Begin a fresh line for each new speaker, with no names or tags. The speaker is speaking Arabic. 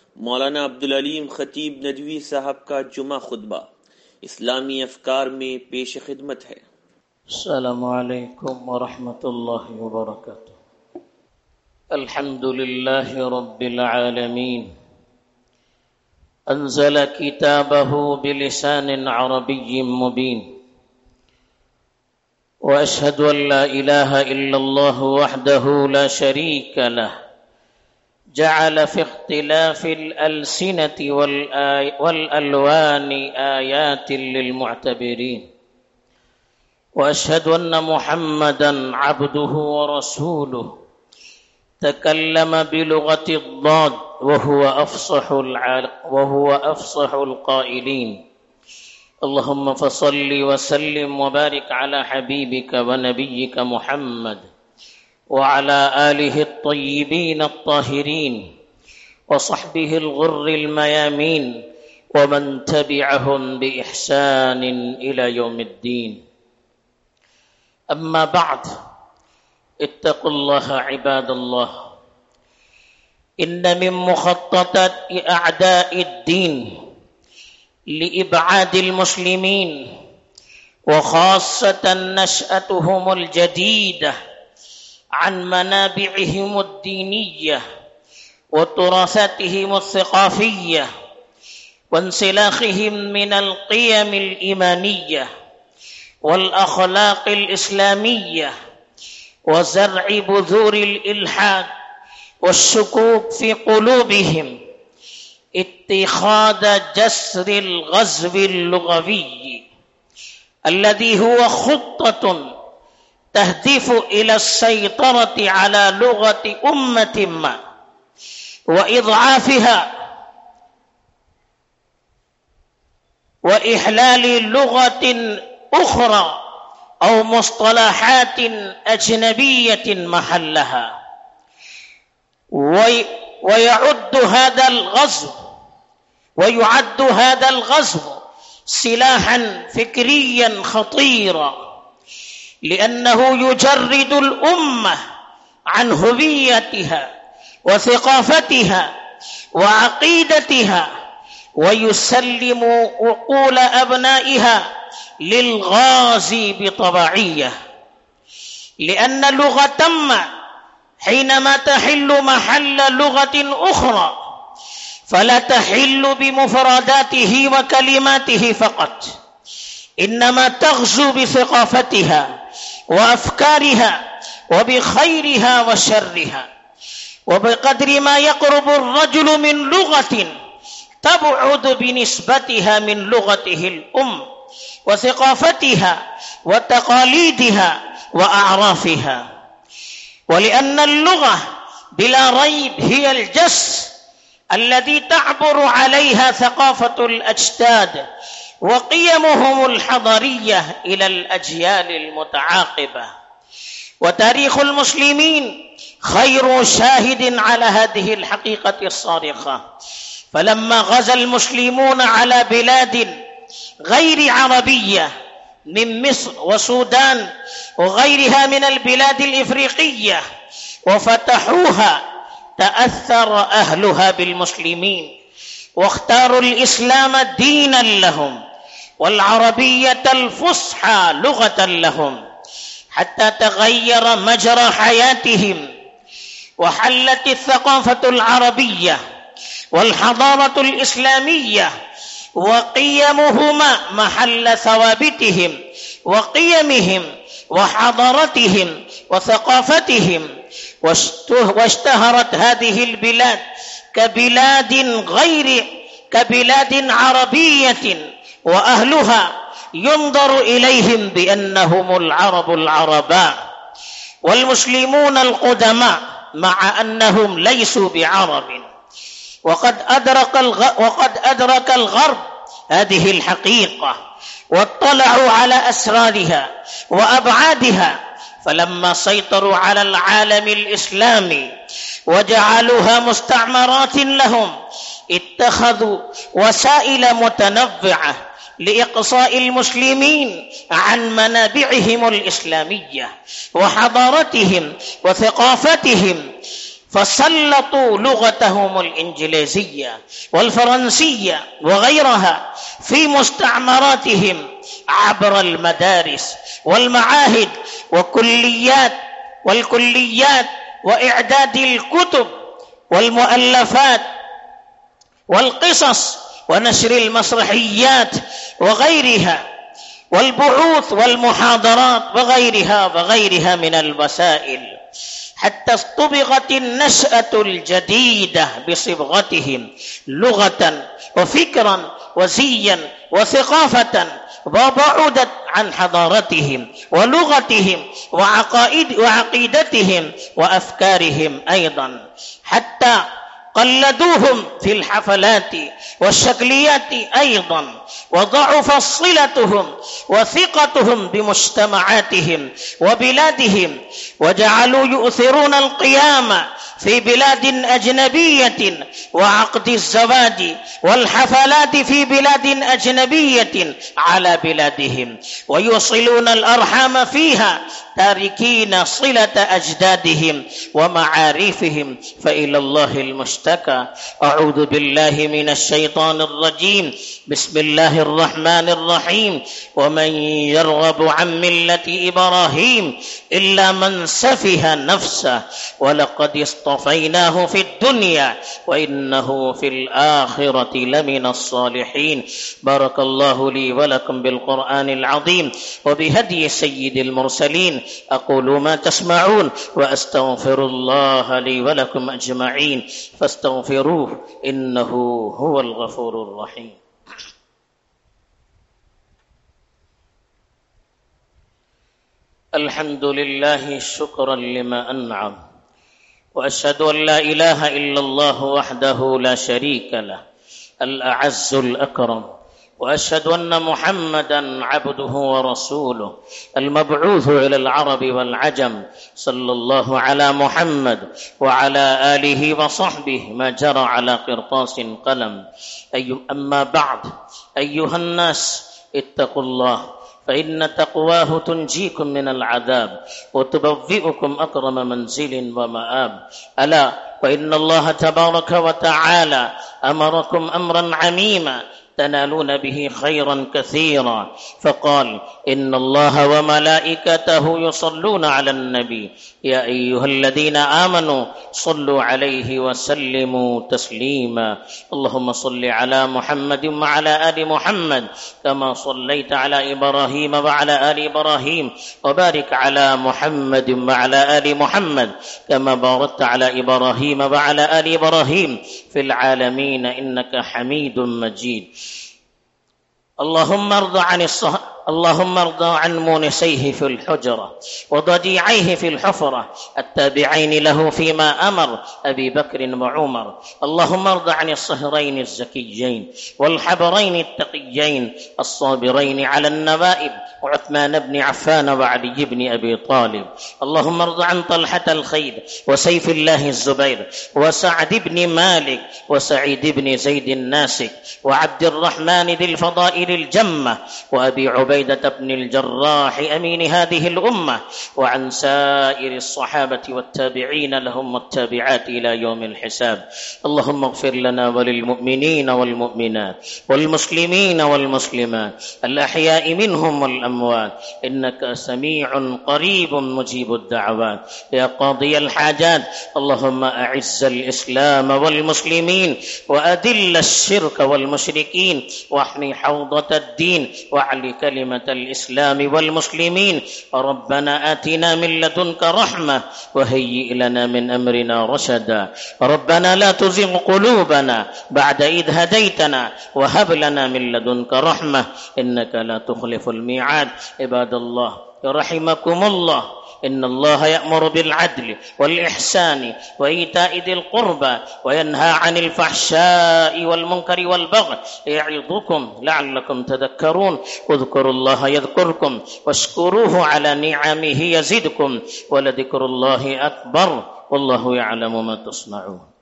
मौलाना अब्दुल अलीम खतीब नदवी साहब का जुमा खुतबा इस्लामी अफकार में पेश खिदमत है।
अस्सलामु अलैकुम व रहमतुल्लाहि व बरकातुहू। अल्हम्दुलिल्लाहि रब्बिल आलमीन अंज़ल किताबहू बिलिसानिन अरबिय्यिन मुबीन व अशहदु अन ला इलाहा इल्लल्लाह वहदहू ला शरीका लह जअल फी इख्तिलाफिल अलसिनति वल अलवानि आयातिन लिल मुअतबिरीन وأشهد أن محمدًا عبده ورسوله تكلم بلغة الضاد وهو أفصح القائلين اللهم فصل وسلم وبارك على حبيبك ونبيك محمد وعلى آله الطيبين الطاهرين وصحبه الغر الميامين ومن تبعهم بإحسان إلى يوم الدين أما بعد اتقوا الله عباد الله إن من مخططات أعداء الدين لإبعاد المسلمين وخاصة نشأتهم الجديدة عن منابعهم الدينية وتراثاتهم الثقافية وانسلاخهم من القيم الإيمانية والأخلاق الإسلامية وزرع بذور الإلحاد والشكوك في قلوبهم اتخاذ جسر الغزو اللغوي الذي هو خطة تهدف إلى السيطرة على لغة أمة ما وإضعافها وإحلال لغة أخرى أو مصطلحات أجنبية محلها ويعد هذا الغزو سلاحا فكريا خطيرا لأنه يجرد الأمة عن هويتها وثقافتها وعقيدتها ويسلم عقول أبنائها للغازي بطبعية لأن لغة ما حينما تحل محل لغة أخرى فلا تحل بمفرداته وكلماته فقط إنما تغزو بثقافتها وأفكارها وبخيرها وشرها وبقدر ما يقرب الرجل من لغة تبعد بنسبتها من لغته الأم وثقافتها وتقاليدها وأعرافها ولأن اللغة بلا ريب هي الجسر الذي تعبر عليها ثقافة الأجداد وقيمهم الحضارية إلى الأجيال المتعاقبة وتاريخ المسلمين خير شاهد على هذه الحقيقة الصارخة فلما غزا المسلمون على بلاد غير عربية من مصر وسودان وغيرها من البلاد الإفريقية وفتحوها تأثر أهلها بالمسلمين واختاروا الإسلام دينا لهم والعربية الفصحى لغة لهم حتى تغير مجرى حياتهم وحلت الثقافة العربية والحضارة الإسلامية وقيمهما محل ثوابتهم وقيمهم وحضارتهم وثقافتهم واشتهرت هذه البلاد كبلاد عربية وأهلها ينظر إليهم بأنهم العرب العرباء والمسلمون القدماء مع أنهم ليسوا بعرب وقد أدرك الغرب هذه الحقيقة واطلعوا على أسرارها وأبعادها فلما سيطروا على العالم الإسلامي وجعلوها مستعمرات لهم اتخذوا وسائل متنوعة لإقصاء المسلمين عن منابعهم الإسلامية وحضارتهم وثقافتهم فسلطوا لغتهم الإنجليزية والفرنسية وغيرها في مستعمراتهم عبر المدارس والمعاهد والكليات وإعداد الكتب والمؤلفات والقصص ونشر المسرحيات وغيرها والبعوث والمحاضرات وغيرها من الوسائل، حتى اصطبغت النشأة الجديدة بصبغتهم لغة وفكرا وزيا وثقافة، وبعدت عن حضارتهم ولغتهم وعقيدتهم وأفكارهم أيضا، حتى قلدوهم في الحفلات والشكليات أيضا، وضعف صلتهم وثقتهم بمجتمعاتهم وبلادهم، وجعلوا يؤثرون القيام في بلاد أجنبية وعقد الزواج والحفلات في بلاد أجنبية على بلادهم، ويوصلون الأرحام فيها تاركين صلة أجدادهم ومعارفهم، فإلى الله المشتكى. أعوذ بالله من الشيطان الرجيم. بسم الله الرحمن الرحيم. ومن يرغب عن ملة إبراهيم إلا من سفه نفسه ولقد اصطفيناه في الدنيا وإنه في الآخرة لمن الصالحين. بارك الله لي ولكم بالقرآن العظيم وبهدي سيد المرسلين. أقول ما تسمعون وأستغفر الله لي ولكم أجمعين فاستغفروه إنه هو الغفور الرحيم. الحمد لله شكرا لما أنعم، وأشهد أن لا إله إلا الله وحده لا شريك له الأعز الأكرم، وأشهد أن محمدا عبده ورسوله المبعوث إلى العرب والعجم، صلى الله على محمد وعلى آله وصحبه ما جرى على قرطاس قلم. أما بعد، أيها الناس اتقوا الله، فإن تقواه تنجيكم من العذاب وتبوئكم أكرم منزل ومآب. ألا وإن الله تبارك وتعالى أمركم أمرا عميما تنالون به خيرا كثيرا، فقال: إن الله وملائكته يصلون على النبي يا أيها الذين آمنوا صلوا عليه وسلموا تسليما. اللهم صل على محمد وعلى آل محمد كما صليت على إبراهيم وعلى آل إبراهيم، وبارك على محمد وعلى آل محمد كما باركت على إبراهيم وعلى آل إبراهيم في العالمين إنك حميد مجيد. اللهم ارض عن مونسيه في الحجرة وضجيعيه في الحفرة التابعين له فيما أمر أبي بكر وعمر. اللهم ارض عن الصهرين الزكيين والحبرين التقيين الصابرين على النوائب وعثمان بن عفان وعلي بن أبي طالب. اللهم ارض عن طلحة الخير وسيف الله الزبير وسعد بن مالك وسعيد بن زيد الناسك وعبد الرحمن ذي الفضائل الجمة وأبي عبيدة بن الجراح أمين هذه الأمة، وعن سائر الصحابة والتابعين لهم والتابعات إلى يوم الحساب. اللهم اغفر لنا وللمؤمنين والمؤمنات والمسلمين والمسلمات الأحياء منهم والأموات إنك سميع قريب مجيب الدعوات يا قاضي الحاجات. اللهم أعز الإسلام والمسلمين وأذل الشرك والمشركين واحمي حوضة الدين واعل كلمة الإسلام والمسلمين. ربنا آتنا من لدنك رحمة وهيئ لنا من أمرنا رشدا. ربنا لا تزغ قلوبنا بعد إذ هديتنا وهب لنا من لدنك رحمة إنك لا تخلف الميعاد. عباد الله رحمكم الله، إن الله يأمر بالعدل والإحسان وإيتاء ذي القربى وينهى عن الفحشاء والمنكر والبغي يعظكم لعلكم تذكرون. اذكروا الله يذكركم واشكروه على نعمه يزدكم ولذكر الله أكبر والله يعلم ما تصنعون.